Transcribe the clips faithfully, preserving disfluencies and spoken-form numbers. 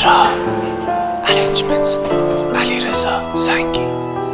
را ارنجمنت علیرضا زنگی.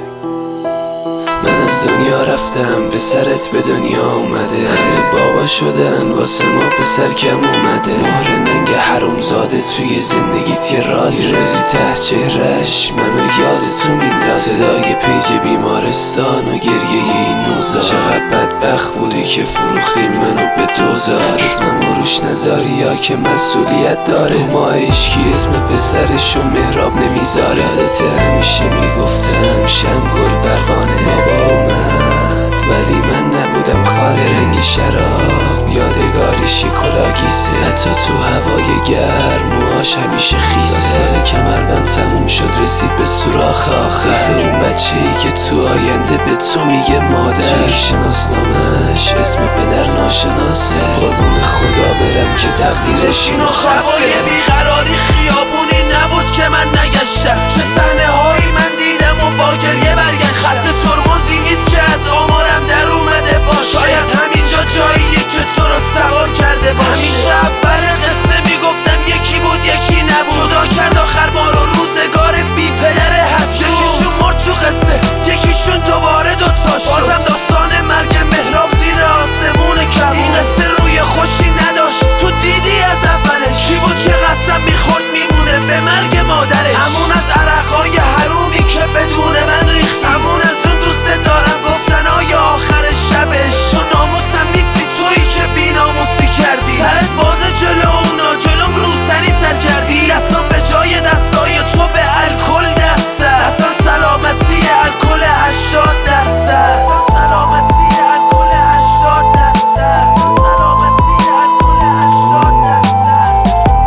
من از دنیا رفتم پسرت به دنیا اومده، همه بابا شدن واسه ما پسر کم اومده. مهر ننگ حرومزاده توی زندگیت یه راز روزی ته چهرش منو یاد تو میندازه. صدای پیج بیمارستان و گریه این نوزاد. چقدر بدبخت بودی که فروختی منو به دوزار. اسمم روش نذاری یا که مسئولیت داره. ما عشقی اسم پسرشو مهراب نمیذاره. یادت همیشه میگفتم شم گل پروانه. بابا اومد ولی من نبودم خاله. رنگ شراب یادگاری شکلاگیسه. حتی تو هوای گرم موهاش همیشه خیسه. داستان کمربند تموم شد رسید به سوراخ آخر. اون بچه ای که تو آینده به تو میگه مادر. توی شناسنامش اسم پدر ناشناسه. قربون خدا برم که تقدیرش اینو خواسته. هوای بیقراری خیابونی نبود که من نگشتم. چه صحنه هایی من دیدم و با گریه برگشتم. خط ترمزی نیست که از آمارم در اومده باشه. شاید همینجا جاییه که تو رو سوار کرده باشه. همیشه اول قصه میگفتم یکی بود یکی نبود. جدا کرد آخر ما رو روزگار بی پدر حسود. یکیشون مرد تو قصه یکیشون دوباره دوتا شد. بازم داستان مرگ مهراب زیر آسمون کبود. این قصه روی خوشی نداشت تو دیدی از اولش. کی بود که قسم میخورد میمونه به مرگ مادرش. همون از عرقای حرومی که بدون من ریختی. همون از اون دوست دارم گفتن های آخر شبش. تو ناموسم نیستی تویی که بی ناموسی کردی. سرت باز جلو اونا جلوم روسری سر کردی. دستان به جای دستای تو به الکل دست است. اصلا سلامتی الکل هشتاد درصد. سلامتی الکل هشتاد درصد. سلامتی الکل هشتاد درصد.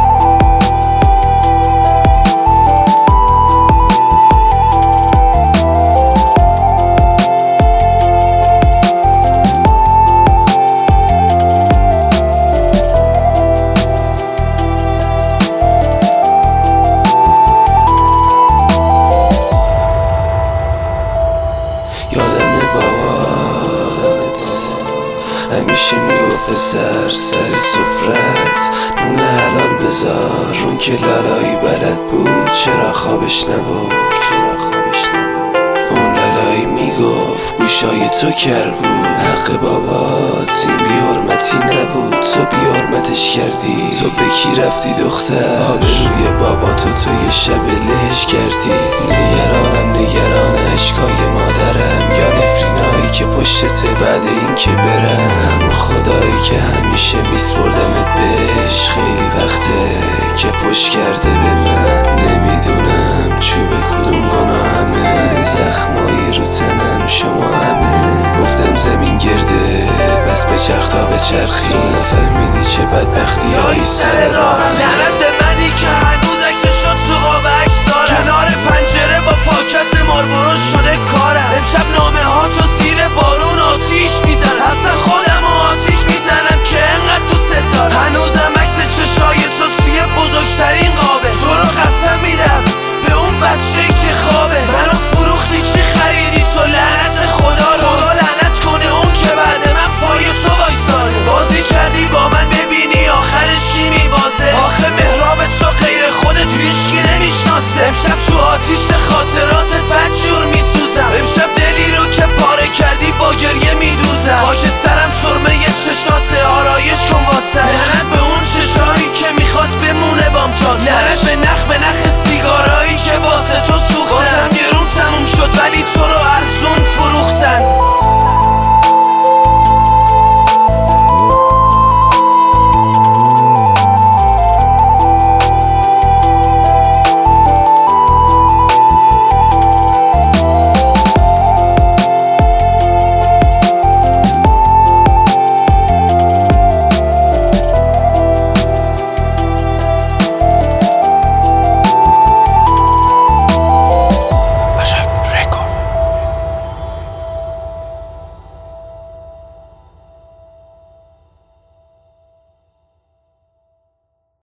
یادم بابات همیشه میگفت سر سر سفرت نون حلال بذار. اون که لالایی بلد بود چرا خوابش نبود. اون لالایی میگفت گوشای تو کر بود. حق بابات این بی حرمتی نبود. تو بی حرمتش کردی. تو به کی رفتی دختر؟ آبروی باباتو تو یه شب لهش کردی. نگرانم نگران اشکای مادرم. یا نفرینایی که پشتته بعد این که برم. همون خدایی که همیشه میسپردمت بهش. خیلی وقته که پشت کرده به من. نمیدونم چوب کدوم گناهمه. زخمایی رو تنم شما همه. گفتم زمین گرده بس بچرخ تا بچرخی. تو نفهمیدی چه بدبختی هایی سر راهم. لعنت به منی که هنوز عکسشو تو قاب عکس دارم. کنار پنجره با پاکت ماربورو شده کارم. امشب نامه ها تو